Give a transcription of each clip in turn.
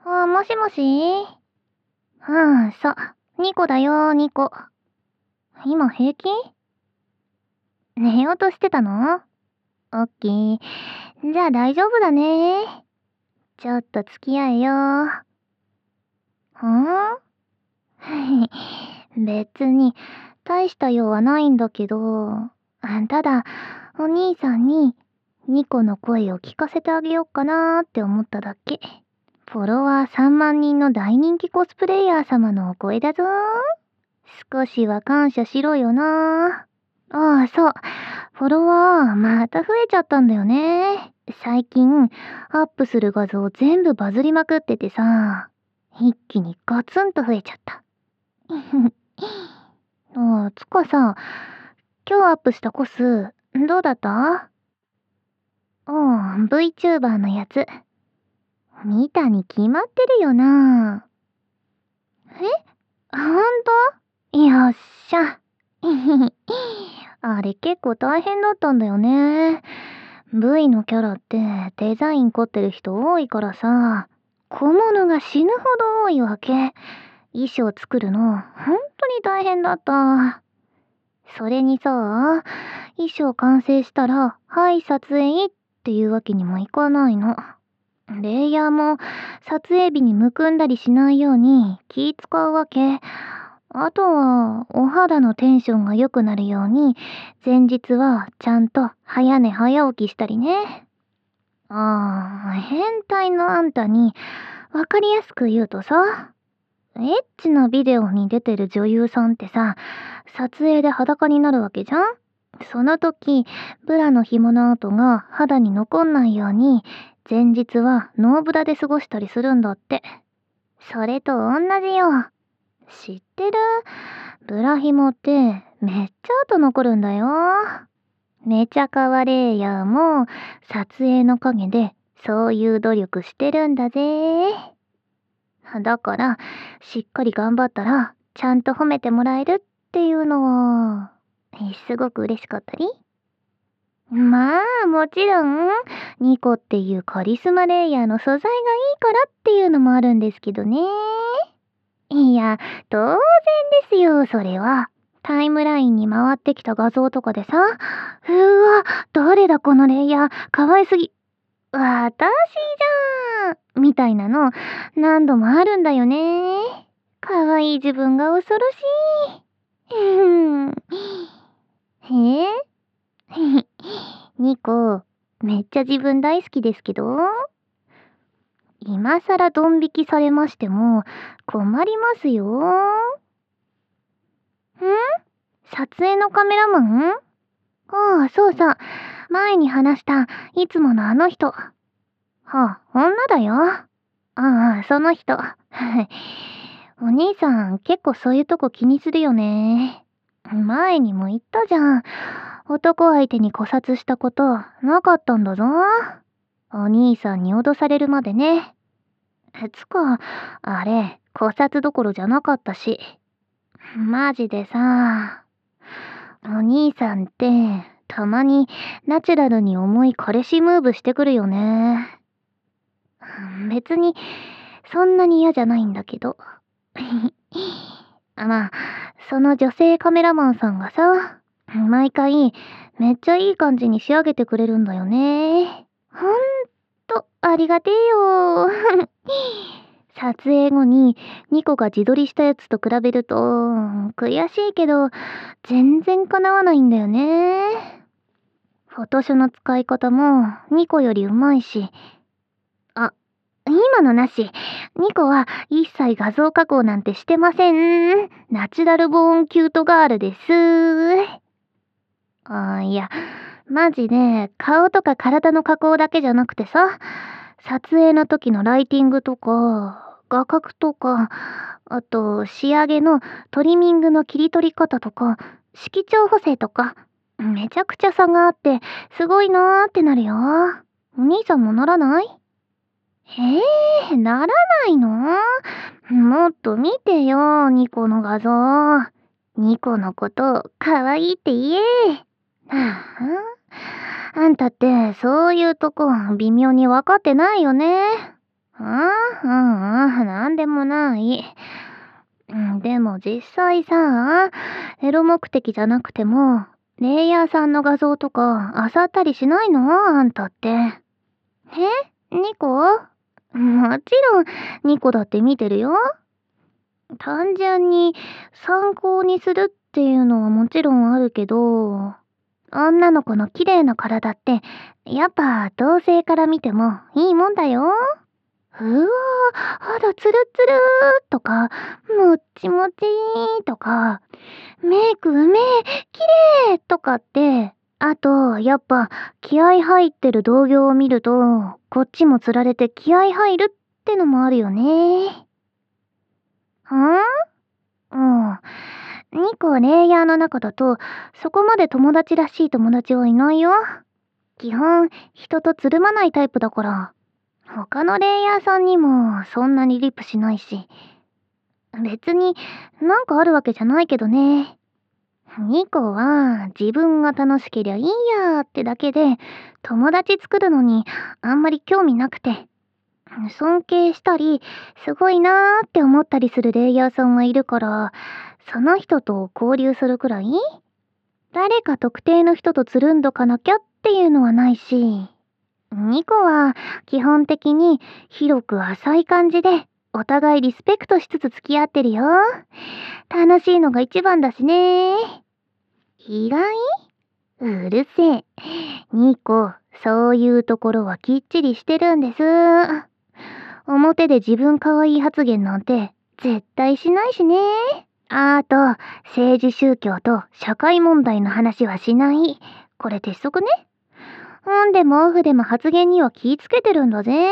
もしもし。ニコだよ、ニコ。今平気？寝ようとしてたの？オッケー。じゃあ大丈夫だね。ちょっと付き合えよ。別に、大した用はないんだけど、ただ、お兄さんに、ニコの声を聞かせてあげようかなーって思っただけ。フォロワー3万人の大人気コスプレイヤー様のお声だぞ。少しは感謝しろよな。そう。フォロワー、また増えちゃったんだよね。最近、アップする画像全部バズりまくっててさ、一気にガツンと増えちゃった。つかさ、今日アップしたコス、どうだった？VTuber のやつ。見たに決まってるよな。ほんと？よっしゃ。あれ結構大変だったんだよね。V のキャラってデザイン凝ってる人多いからさ、小物が死ぬほど多いわけ。衣装作るの、ほんとに大変だった。それにさ、衣装完成したら、はい、撮影っていうわけにもいかないの。レイヤーも撮影日にむくんだりしないように気使うわけ。あとは、お肌のテンションが良くなるように、前日はちゃんと早寝早起きしたりね。変態のあんたに、わかりやすく言うとさ、エッチなビデオに出てる女優さんってさ、撮影で裸になるわけじゃん？その時、ブラの紐の跡が肌に残んないように、前日はノーブラで過ごしたりするんだって。それと同じよ。知ってる？ブラ紐ってめっちゃ後残るんだよ。めちゃかわレイヤーも撮影の陰でそういう努力してるんだぜ。だから、しっかり頑張ったらちゃんと褒めてもらえるっていうのは、すごく嬉しかったり。まあ、もちろん、ニコっていうカリスマレイヤーの素材がいいからっていうのもあるんですけどね。いや、当然ですよ、それは。タイムラインに回ってきた画像とかでさ、誰だこのレイヤー、可愛すぎ。私じゃんみたいなの、何度もあるんだよね。可愛い自分が恐ろしい。ニコ、めっちゃ自分大好きですけど、今更ドン引きされましても困りますよ。撮影のカメラマン？そうさ。前に話したいつものあの人。女だよ。その人。お兄さん結構そういうとこ気にするよね。前にも言ったじゃん。男相手に枯渇したことなかったんだぞ。お兄さんに脅されるまでね。あれ、枯渇どころじゃなかったし。マジでさ、お兄さんって、たまにナチュラルに重い彼氏ムーブしてくるよね。別に、そんなに嫌じゃないんだけど。まあ、その女性カメラマンさんがさ、毎回、めっちゃいい感じに仕上げてくれるんだよね。ほんと、ありがてえよ。撮影後にニコが自撮りしたやつと比べると、悔しいけど、全然叶わないんだよね。フォトショの使い方もニコより上手いし。今のなし。ニコは一切画像加工なんてしてません。ナチュラルボーンキュートガールです。いや、マジで顔とか体の加工だけじゃなくてさ、撮影の時のライティングとか、画角とか、あと仕上げのトリミングの切り取り方とか、色調補正とか、めちゃくちゃ差があって、すごいなーってなるよ。お兄さんもならない？ならないの？もっと見てよ、ニコの画像。ニコのこと可愛いって言え。あんたってそういうとこ微妙に分かってないよね。 なんでもない。でも実際さ、エロ目的じゃなくても、レイヤーさんの画像とか漁ったりしないのあんたって。ニコ？もちろん、ニコだって見てるよ。単純に参考にするっていうのはもちろんあるけど、女の子の綺麗な体って、やっぱ同性から見てもいいもんだよ。うわー、肌ツルツルーとか、もっちもちーとか、メイクうめえ、綺麗とかって、あと、やっぱ気合入ってる同業を見ると、こっちもつられて気合入るってのもあるよね。うん。2個レイヤーの中だと、そこまで友達らしい友達はいないよ。基本、人とつるまないタイプだから。他のレイヤーさんにもそんなにリプしないし。別になんかあるわけじゃないけどね。2個は自分が楽しけりゃいいやーってだけで、友達作るのにあんまり興味なくて。尊敬したり、すごいなーって思ったりするレイヤーさんがいるから、その人と交流するくらい誰か特定の人とつるんどかなきゃっていうのはないし、ニコは基本的に広く浅い感じで、お互いリスペクトしつつ付き合ってるよ。楽しいのが一番だしね。意外？うるせえ。ニコ、そういうところはきっちりしてるんです。表で自分可愛い発言なんて絶対しないしね。あと、政治宗教と社会問題の話はしない。これ鉄則ね。オンでもオフでも発言には気ぃつけてるんだぜ。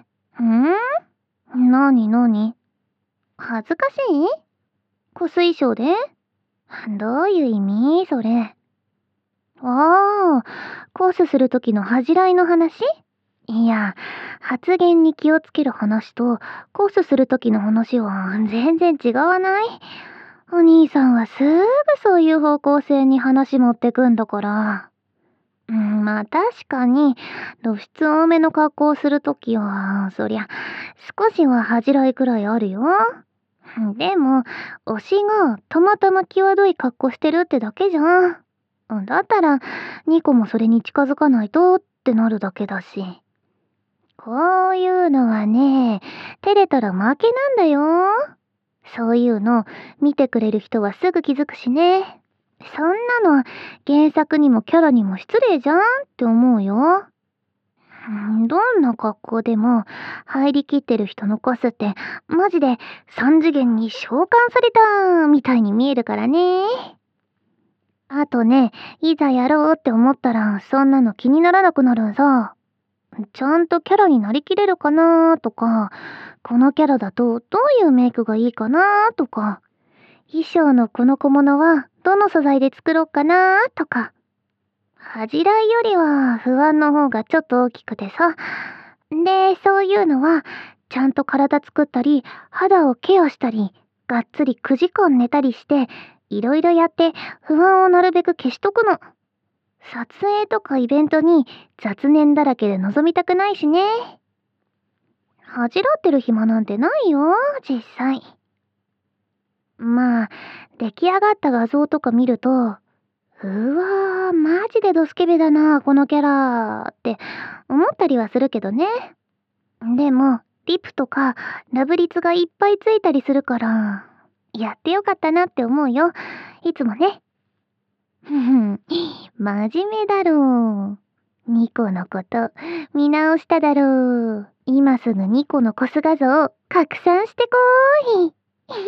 なになに？恥ずかしい？コス衣装で？どういう意味それ。ああ、コースするときの恥じらいの話？いや、発言に気をつける話と、コースするときの話は全然違わない？お兄さんはすぐそういう方向性に話持ってくんだから。まあ確かに、露出多めの格好をするときは、そりゃ、少しは恥じらいくらいあるよ。でも、推しがたまたま際どい格好してるってだけじゃん。だったら、ニコもそれに近づかないとってなるだけだし。こういうのはね、照れたら負けなんだよ。そういうの見てくれる人はすぐ気づくしね。そんなの原作にもキャラにも失礼じゃんって思うよ。どんな格好でも入りきってる人残すってマジで三次元に召喚されたみたいに見えるからね。あとね、いざやろうって思ったらそんなの気にならなくなるんさ。ちゃんとキャラになりきれるかなとか、このキャラだとどういうメイクがいいかなとか、衣装のこの小物はどの素材で作ろうかなとか。恥じらいよりは不安の方がちょっと大きくてさ。で、そういうのは、ちゃんと体作ったり、肌をケアしたり、がっつり9時間寝たりして、いろいろやって不安をなるべく消しとくの。撮影とかイベントに雑念だらけで臨みたくないしね。恥じらってる暇なんてないよ、実際。まあ、出来上がった画像とか見ると、うわー、マジでドスケベだな、このキャラって思ったりはするけどね。でも、リプとかラブリツがいっぱいついたりするから、やってよかったなって思うよ。いつもね。ふふ、真面目だろう。ニコのこと見直しただろう。今すぐニコのコス画像拡散してこーい。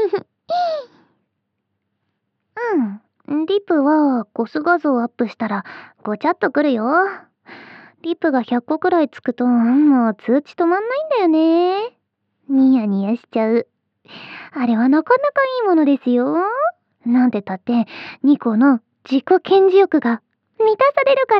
リプはコス画像アップしたらごちゃっとくるよ。リプが100個くらいつくともう通知止まんないんだよね。ニヤニヤしちゃう。あれはなかなかいいものですよ。なんてたってニコの自己顕示欲が満たされるから。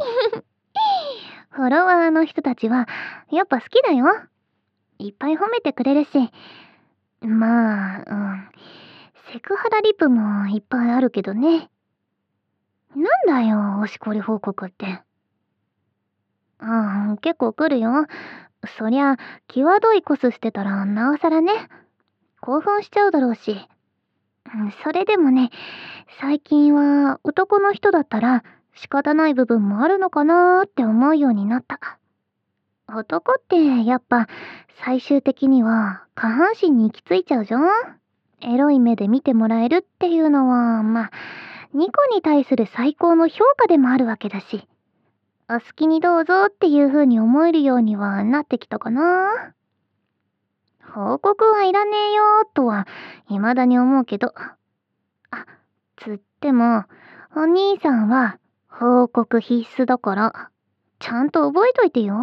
フォロワーの人たちはやっぱ好きだよ。いっぱい褒めてくれるし。まあ、セクハラリプもいっぱいあるけどね。なんだよ、おしこり報告って。結構来るよ。 そりゃ、際どいコスしてたらなおさらね、興奮しちゃうだろうし。それでもね、最近は男の人だったら仕方ない部分もあるのかなーって思うようになった。男ってやっぱ最終的には下半身に行き着いちゃうじゃん。エロい目で見てもらえるっていうのは、まあ、ニコに対する最高の評価でもあるわけだし、お好きにどうぞっていう風に思えるようにはなってきたかな。報告はいらねえよーとは未だに思うけど。あ、つっても、お兄さんは報告必須だから、ちゃんと覚えといてよ。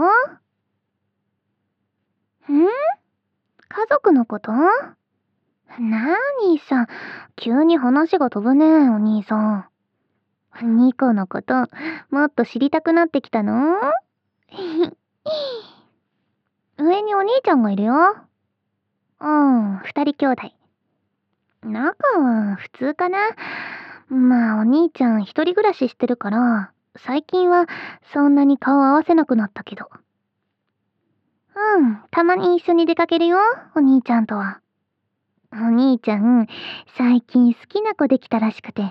家族のこと？なにさ、急に話が飛ぶね、お兄さん。ニコのこと、もっと知りたくなってきたの？上にお兄ちゃんがいるよ。二人兄弟。仲は普通かな。まあお兄ちゃん一人暮らししてるから、最近はそんなに顔合わせなくなったけど。たまに一緒に出かけるよ、お兄ちゃんとは。お兄ちゃん、最近好きな子できたらしくて。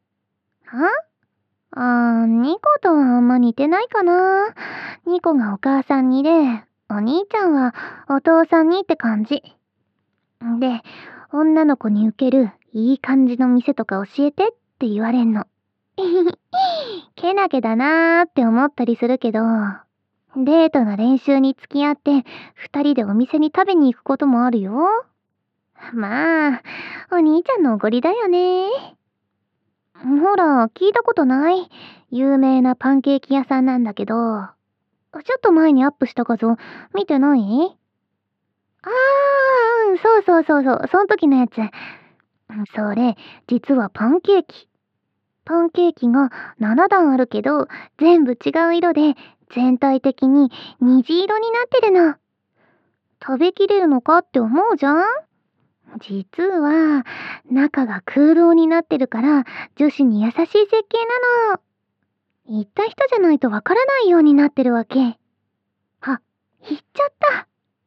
ニコとはあんま似てないかな。ニコがお母さんにで、お兄ちゃんはお父さんにって感じ。で、女の子に受けるいい感じの店とか教えてって言われんの。けなげだなーって思ったりするけど、デートの練習に付き合って二人でお店に食べに行くこともあるよ。まあ、お兄ちゃんのおごりだよね。ほら、聞いたことない？有名なパンケーキ屋さんなんだけど、ちょっと前にアップした画像見てない？そうそうそうそう、その時のやつ。それ、実はパンケーキ。パンケーキが7段あるけど、全部違う色で、全体的に虹色になってるの。食べきれるのかって思うじゃん？実は、中が空洞になってるから、女子に優しい設計なの。言った人じゃないとわからないようになってるわけ。あ、言っちゃった。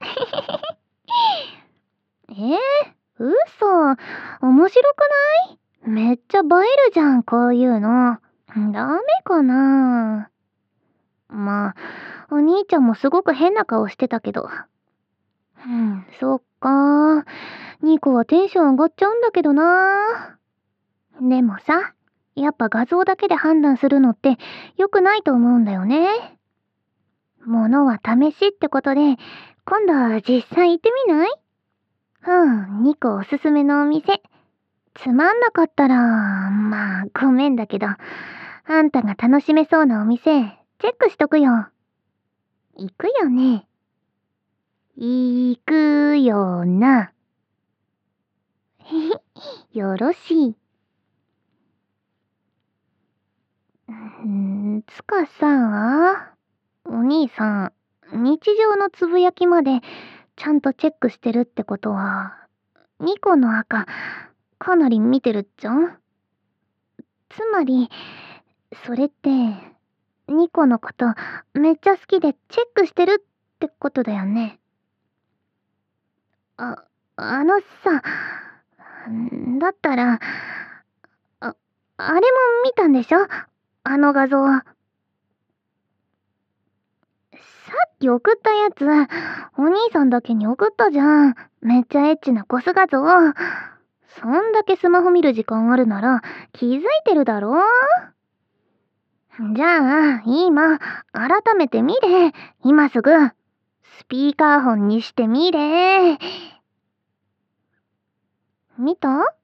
嘘。面白くない？めっちゃ映えるじゃん、こういうの。ダメかな？まあ、お兄ちゃんもすごく変な顔してたけど。そっか。ニコはテンション上がっちゃうんだけどな。でもさ、やっぱ画像だけで判断するのって良くないと思うんだよね。物は試しってことで、今度は実際行ってみない？ニコおすすめのお店。つまんなかったら、まあ、ごめんだけど、あんたが楽しめそうなお店、チェックしとくよ。行くよね。行くよな。よろしい。つかさ、お兄さん、日常のつぶやきまでちゃんとチェックしてるってことは、ニコの赤、かなり見てるっちゃん？つまり、それって、ニコのことめっちゃ好きでチェックしてるってことだよね。あのさ、だったら、あれも見たんでしょ？あの画像。さっき送ったやつ、お兄さんだけに送ったじゃん。めっちゃエッチなコス画像。そんだけスマホ見る時間あるなら気づいてるだろ？じゃあ、今、改めて見れ。今すぐ。スピーカーフォンにしてみれ。見た？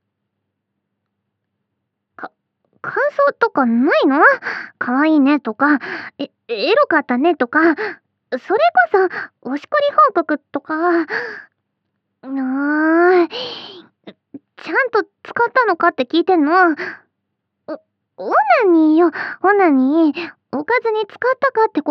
感想とかないの？かわいいねとか、エロかったねとか、それこそ、おしこり報告とか、ちゃんと使ったのかって聞いてんの。オナニーよ、オナニー。おかずに使ったかってこと？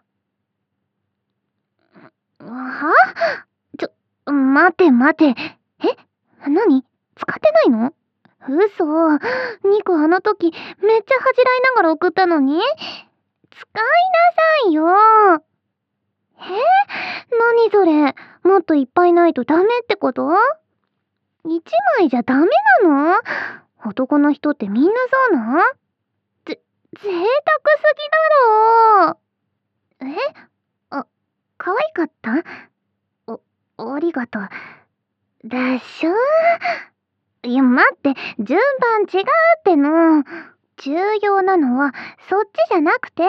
は？待て待て。何？使ってないの？嘘。ニコあの時めっちゃ恥じらいながら送ったのに？使いなさいよ。 何それ。もっといっぱいないとダメってこと？一枚じゃダメなの？男の人ってみんなそうなん？贅沢すぎだろ。あ、可愛かった？ありがとう。でしょ？いや、待って、順番違うっての。重要なのは、そっちじゃなくて、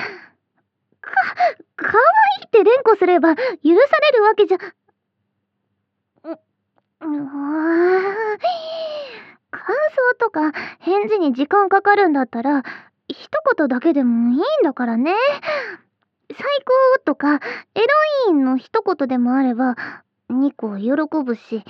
可愛いって連呼すれば許されるわけじゃ。感想とか返事に時間かかるんだったら、一言だけでもいいんだからね。最高とか、エロいの一言でもあれば、ニコ喜ぶし。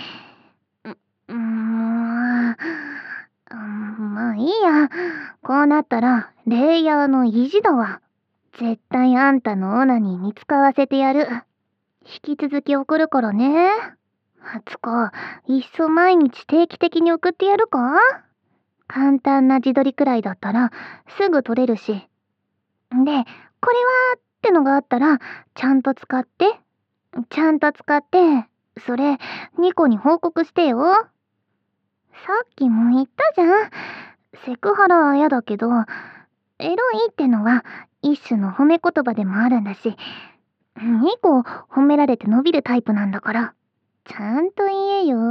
まあいいや。こうなったら、レイヤーの意地だわ。絶対あんたのオナニーに使わせてやる。引き続き送るからね。つか、いっそ毎日定期的に送ってやるか？簡単な自撮りくらいだったら、すぐ撮れるし。で、これはってのがあったら、ちゃんと使って。ちゃんと使って、それ、ニコに報告してよ。さっきも言ったじゃん。セクハラは嫌だけど、エロいってのは一種の褒め言葉でもあるんだし、ニコ褒められて伸びるタイプなんだから、ちゃんと言えよ。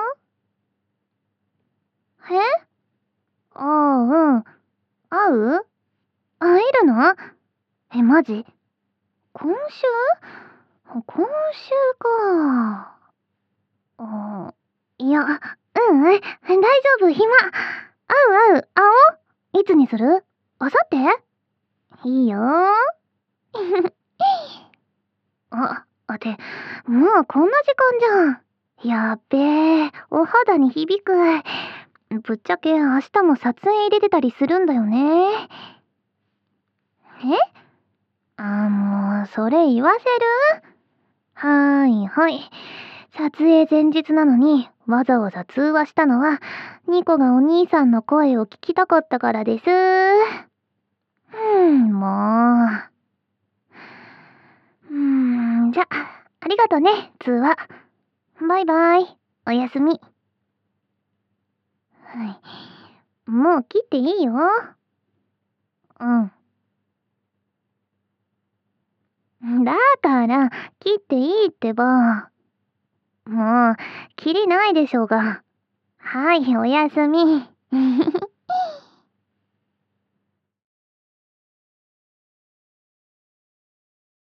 ああ、うん。会う？会えるの？マジ？今週？今週か。いや、大丈夫、暇。会おう。いつにする？あさって？いいよ。で、もうこんな時間じゃん。やっべえ、お肌に響く。ぶっちゃけ明日も撮影入れてたりするんだよね。もう、それ言わせる？はい。撮影前日なのに、わざわざ通話したのは、ニコがお兄さんの声を聞きたかったからです。もう。じゃ、ありがとね、通話。バイバイ。おやすみ。もう切っていいよ。うん。だから、切っていいってば。もう、切りないでしょうが。はい、おやすみ。